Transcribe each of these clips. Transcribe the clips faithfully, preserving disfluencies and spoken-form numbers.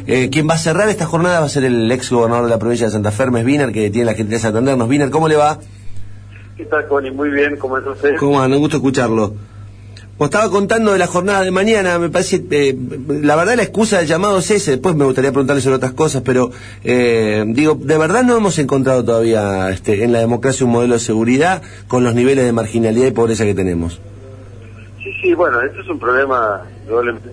Eh, quien va a cerrar esta jornada va a ser el ex gobernador de la provincia de Santa Fe, Hermes Wiener, que tiene la gentileza de atendernos. Wiener, ¿cómo le va? ¿Qué tal, Connie? Muy bien, ¿cómo es usted? ¿Cómo anda? Un gusto escucharlo. Como estaba contando de la jornada de mañana, me parece, eh, la verdad la excusa del llamado es ese, después me gustaría preguntarle sobre otras cosas, pero eh, digo, de verdad no hemos encontrado todavía este, en la democracia un modelo de seguridad con los niveles de marginalidad y pobreza que tenemos. Sí, sí, bueno, esto es un problema probablemente,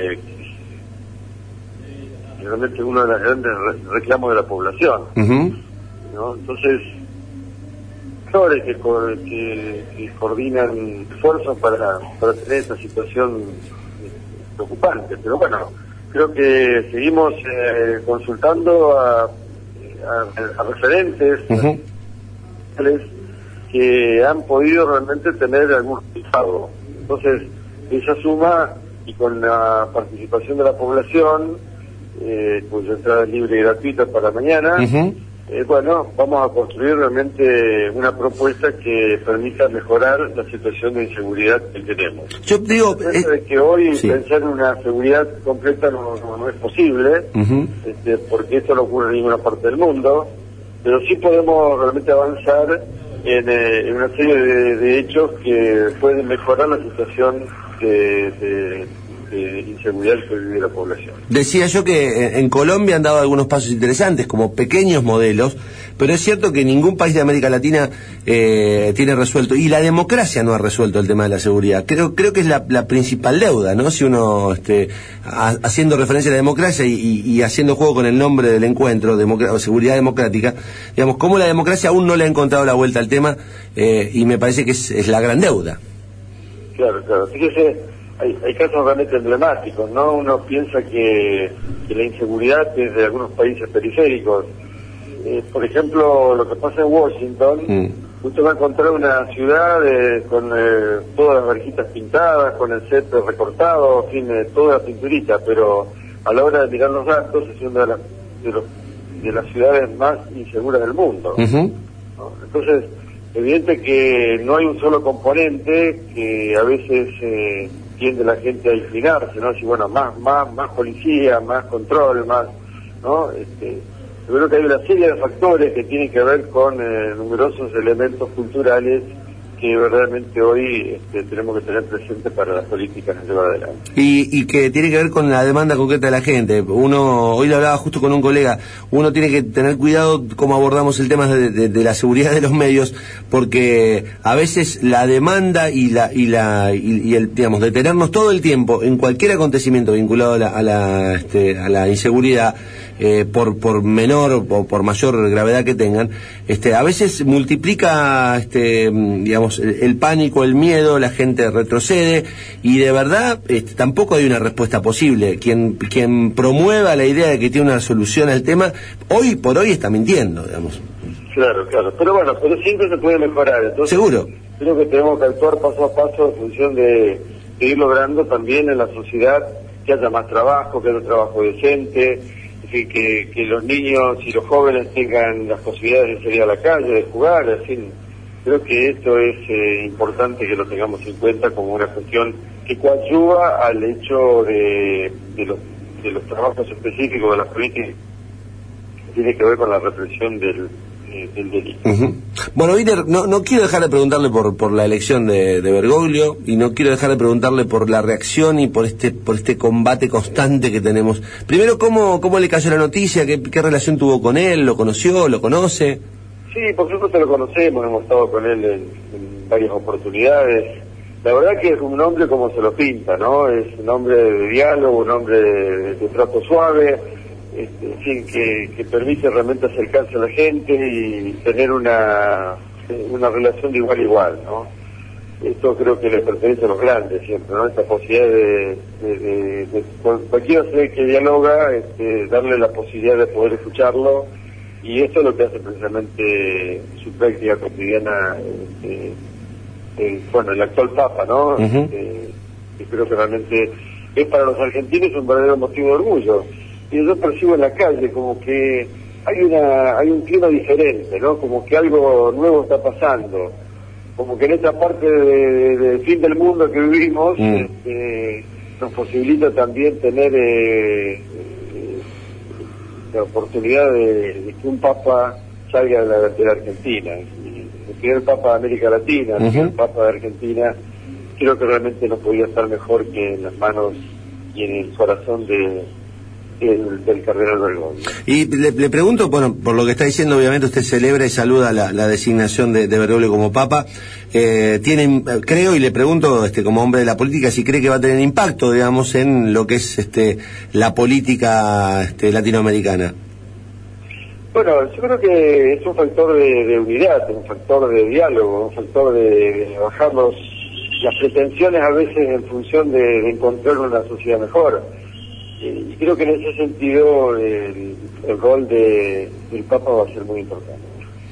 realmente uno de los grandes reclamos de la población, Uh-huh. ¿no? Entonces, actores que, que, que coordinan esfuerzos para, para tener esta situación preocupante, pero bueno, creo que seguimos eh, consultando a, a, a referentes Uh-huh. que han podido realmente tener algún resultado. Entonces, esa suma y con la participación de la población, eh, pues entrada libre y gratuita para mañana, Uh-huh. Eh, bueno, vamos a construir realmente una propuesta que permita mejorar la situación de inseguridad que tenemos. Yo digo... Eh, de que hoy sí. pensar en una seguridad completa no, no, no es posible, Uh-huh. este, porque esto no ocurre en ninguna parte del mundo, pero sí podemos realmente avanzar en, eh, en una serie de, de hechos que pueden mejorar la situación de... de de inseguridad que vive la población. Decía yo que en Colombia han dado algunos pasos interesantes, como pequeños modelos, pero es cierto que ningún país de América Latina eh, tiene resuelto, y la democracia no ha resuelto el tema de la seguridad. Creo creo que es la, la principal deuda, ¿no? Si uno, este, a, haciendo referencia a la democracia y, y, y haciendo juego con el nombre del encuentro, democr- seguridad democrática, digamos, cómo la democracia aún no le ha encontrado la vuelta al tema, eh, y me parece que es, es la gran deuda. Claro, claro. Fíjese, Hay, hay casos realmente emblemáticos, ¿no? Uno piensa que, que la inseguridad es de algunos países periféricos. Eh, por ejemplo, lo que pasa en Washington, mm. usted va a encontrar una ciudad eh, con eh, todas las verjitas pintadas, con el set recortado, en fin, eh, toda la pinturita, pero a la hora de mirar los datos es una de las, de, los, de las ciudades más inseguras del mundo. Uh-huh. ¿No? Entonces, evidente que no hay un solo componente que a veces... Eh, tiende la gente a inclinarse, ¿no? Si bueno, más, más, más policía, más control, más, ¿no? Este, yo creo que hay una serie de factores que tienen que ver con eh, numerosos elementos culturales que verdaderamente hoy este, tenemos que tener presente para las políticas que llevar adelante. Y, y que tiene que ver con la demanda concreta de la gente. Uno, hoy lo hablaba justo con un colega, uno tiene que tener cuidado cómo abordamos el tema de, de, de la seguridad de los medios, porque a veces la demanda y la y la y, y el, digamos, detenernos todo el tiempo en cualquier acontecimiento vinculado a la a la, este, a la inseguridad, eh, por por menor o por mayor gravedad que tengan, este, a veces multiplica, este, digamos, el, el pánico, el miedo, la gente retrocede y de verdad este, tampoco hay una respuesta posible. Quien quien promueva la idea de que tiene una solución al tema, hoy por hoy está mintiendo, digamos. Claro, claro, pero bueno, pero siempre se puede mejorar. Entonces, seguro. Creo que tenemos que actuar paso a paso en función de, de ir logrando también en la sociedad que haya más trabajo, que haya un trabajo decente, que, que, que los niños y los jóvenes tengan las posibilidades de salir a la calle, de jugar, en fin. Creo que esto es eh, importante que lo tengamos en cuenta como una cuestión que coadyuva al hecho de, de, los, de los trabajos específicos de las políticas que tiene que ver con la represión del, eh, del delito. Uh-huh. Bueno, Wiener, no, no quiero dejar de preguntarle por, por la elección de, de Bergoglio y no quiero dejar de preguntarle por la reacción y por este por este combate constante que tenemos. Primero, ¿cómo, cómo le cayó la noticia? ¿Qué, qué relación tuvo con él? ¿Lo conoció? ¿Lo conoce? Sí, por supuesto lo conocemos, hemos estado con él en, en varias oportunidades. La verdad que es un hombre como se lo pinta, ¿no? Es un hombre de diálogo, un hombre de, de trato suave, este, en fin, que, que permite realmente acercarse a la gente y tener una, una relación de igual a igual, ¿no? Esto creo que le pertenece a los grandes siempre, ¿no? Esta posibilidad de, de, de, de cualquiera que dialoga, este, darle la posibilidad de poder escucharlo. Y esto es lo que hace precisamente su práctica cotidiana, este, eh, bueno, el actual Papa, ¿no? Uh-huh. Este, que creo que realmente es para los argentinos un verdadero motivo de orgullo. Y yo percibo en la calle como que hay una hay un clima diferente, ¿no? Como que algo nuevo está pasando. Como que en esta parte del de, de fin del mundo que vivimos, uh-huh. este, nos posibilita también tener... Eh, la oportunidad de, de que un papa salga de la, de la Argentina. El primer papa de América Latina, el primer uh-huh. papa de Argentina, creo que realmente no podía estar mejor que en las manos y en el corazón de El, del cardenal Bergoglio. Y le, le pregunto, bueno, por lo que está diciendo, obviamente usted celebra y saluda la, la designación de, de Bergoglio como papa. Eh, tiene, creo, y le pregunto, este, como hombre de la política, si cree que va a tener impacto, digamos, en lo que es este la política este, latinoamericana. Bueno, yo creo que es un factor de, de unidad, un factor de diálogo, un factor de, de bajar los, las pretensiones a veces en función de, de encontrar una sociedad mejor. Y creo que en ese sentido el, el rol de, del Papa va a ser muy importante.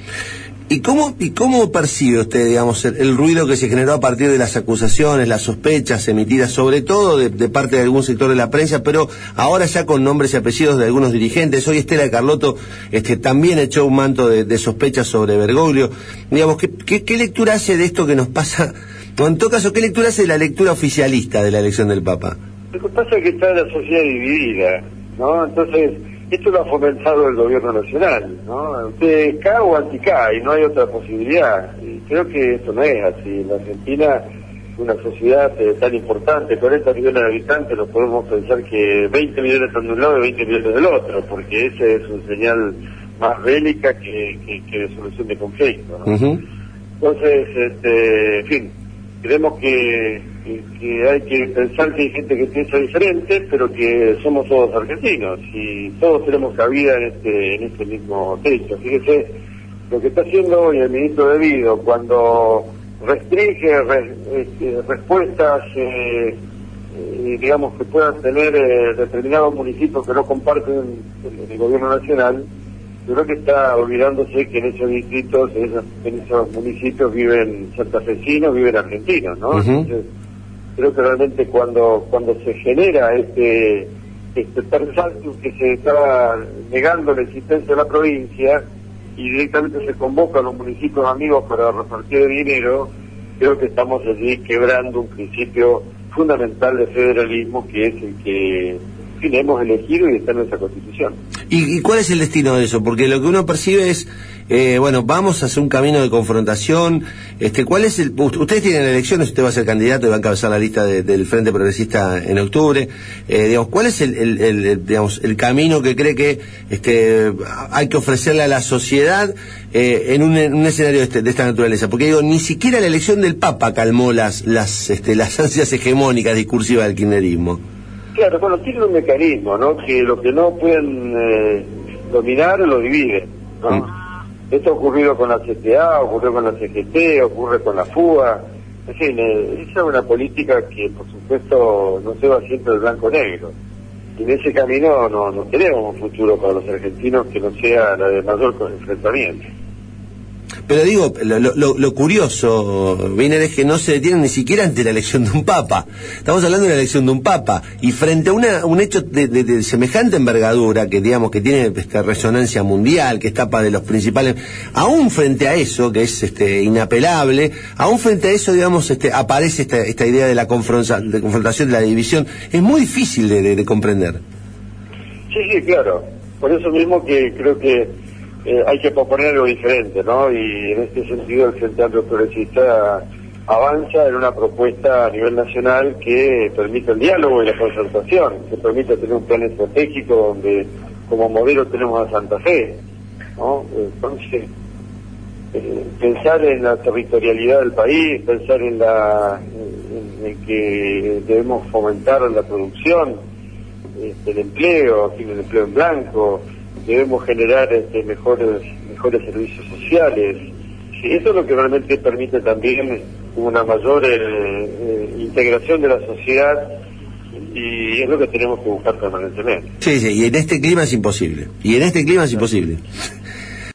¿Y cómo, y cómo percibe usted, digamos, el, el ruido que se generó a partir de las acusaciones, las sospechas emitidas, sobre todo de, de parte de algún sector de la prensa, pero ahora ya con nombres y apellidos de algunos dirigentes? Hoy Estela de Carlotto este, también echó un manto de, de sospechas sobre Bergoglio. Digamos, ¿qué, qué, ¿qué lectura hace de esto que nos pasa? O en todo caso, ¿qué lectura hace de la lectura oficialista de la elección del Papa? Lo que pasa es que está la sociedad dividida, ¿no? Entonces, esto lo ha fomentado el gobierno nacional, ¿no? Usted es K o anti-K y no hay otra posibilidad. Y creo que esto no es así. En la Argentina, una sociedad eh, tan importante, cuarenta millones de habitantes, no podemos pensar que veinte millones están de un lado y veinte millones del otro, porque ese es un señal más bélica que, que, que de solución de conflicto, ¿no? Uh-huh. Entonces, este, en fin, creemos que, que, que hay que pensar que hay gente que piensa diferente, pero que somos todos argentinos y todos tenemos cabida en este en este mismo techo. Fíjese lo que está haciendo hoy el ministro de Vido cuando restringe re, este, respuestas, eh, eh, digamos, que puedan tener eh, determinados municipios que no comparten el, el gobierno nacional. Yo creo que está olvidándose que en esos distritos, en esos, en esos municipios viven santafesinos, viven argentinos, ¿no? Uh-huh. Entonces, creo que realmente cuando cuando se genera este este persaltum que se está negando la existencia de la provincia y directamente se convoca a los municipios amigos para repartir dinero, creo que estamos allí quebrando un principio fundamental de federalismo, que es el que en fin, hemos elegido y está en nuestra Constitución. ¿Y, ¿Y cuál es el destino de eso? Porque lo que uno percibe es, eh, bueno, vamos a hacer un camino de confrontación. Este, ¿cuál es el? Ustedes tienen elecciones, usted va a ser candidato y va a encabezar la lista de, del Frente Progresista en octubre. Eh, digamos, ¿cuál es el, el, el, el, digamos, el camino que cree que este, hay que ofrecerle a la sociedad eh, en, un, en un escenario de, este, de esta naturaleza? Porque digo, ni siquiera la elección del Papa calmó las, las, este, las ansias hegemónicas discursivas del kirchnerismo. Claro, bueno, tiene un mecanismo, ¿no? Que lo que no pueden eh, dominar lo dividen, ¿no? Mm. Esto ha ocurrido con la C T A, ocurrió con la C G T, ocurre con la FUA. En fin, eh, esa es una política que, por supuesto, no se va siempre del blanco-negro. Y en ese camino no, no tenemos un futuro para los argentinos que no sea la de mayor enfrentamiento. Pero digo, lo, lo, lo curioso, Wiener, es que no se detienen ni siquiera ante la elección de un papa. Estamos hablando de la elección de un papa, y frente a una, un hecho de, de, de semejante envergadura, que digamos que tiene esta resonancia mundial, que escapa de los principales, aún frente a eso, que es este inapelable, aún frente a eso, digamos, este aparece esta, esta idea de la confronta, de confrontación, de la división. Es muy difícil de, de, de comprender. Sí, sí, claro. Por eso mismo que creo que Eh, hay que proponer algo diferente, ¿no? Y en este sentido el Frente Amplio Progresista avanza en una propuesta a nivel nacional que permita el diálogo y la concertación, que permita tener un plan estratégico donde como modelo tenemos a Santa Fe, ¿no? Entonces, eh, pensar en la territorialidad del país, pensar en la en, en que debemos fomentar la producción, este, el empleo, el empleo en blanco, debemos generar este, mejores mejores servicios sociales. Sí, eso es lo que realmente permite también una mayor eh, eh, integración de la sociedad, y es lo que tenemos que buscar permanentemente. Sí, sí, y en este clima es imposible. Y en este clima es imposible.